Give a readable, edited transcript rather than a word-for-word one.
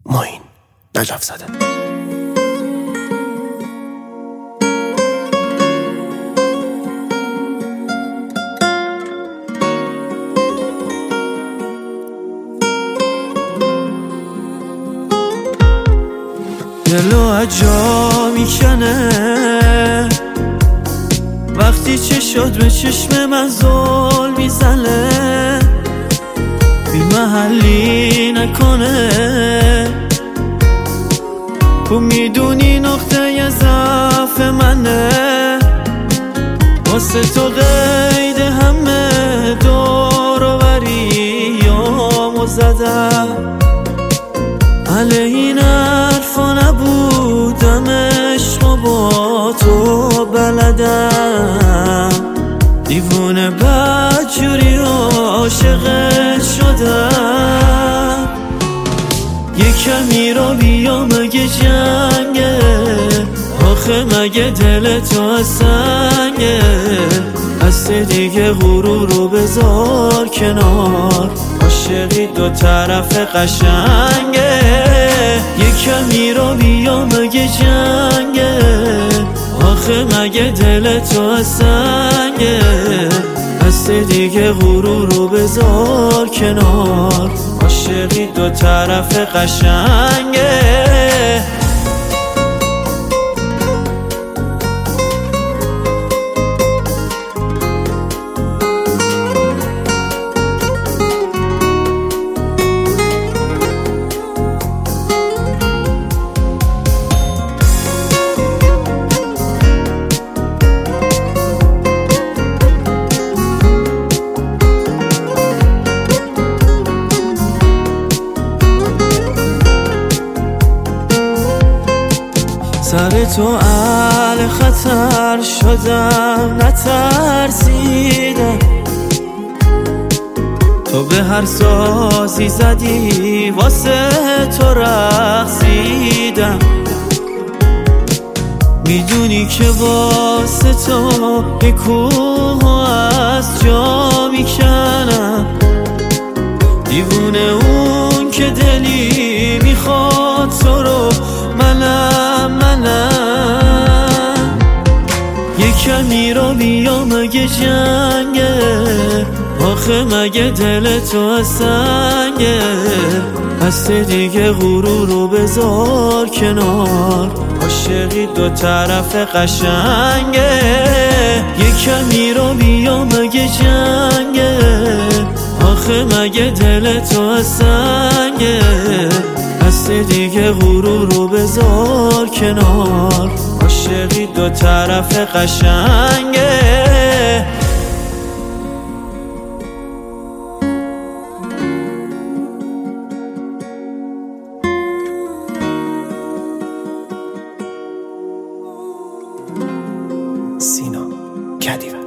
معین نجف زاده. دلو اجا میکنه وقتی چشات به چشم من زل میزنه، بی محلی نکنه. تو میدونی نقطه ضعف منه، واسه تو قید همه دور و بریامو زدم. علیه این حرفا نبودم، عشق و با تو بلدم. دیوونه بدجوری عاشقت شدم. یه کمی رو بیا مگه جنگه، آخه مگه دل تو از سنگه. دست دیگه غرور رو بذار کنار، عاشقی دو طرف قشنگه. یه کمی رو بیا مگه جنگه، آخه مگه دل تو از سنگه. دست دیگه غرور رو بذار کنار، عاشقی دو طرف قشنگه. سر تو اهل خطر شدم، نترسیدم. تو به هر سازی زدی واسه تو رقصیدم. میدونی که واسه تو یه کوه از جا میکنم. دیوونه اون که دلی میخواد تو رو، منم. یه کمی رو بیا مگه جنگه، آخه مگه دل تو از سنگه. دست دیگه غرور رو بذار کنار، عاشقی دو طرف قشنگه. یه کمی رو بیا مگه جنگه، آخه مگه دل تو از سنگه. دست دیگه غرور رو بذار کنار، عاشقی دو طرف قشنگه. سینا کدیور.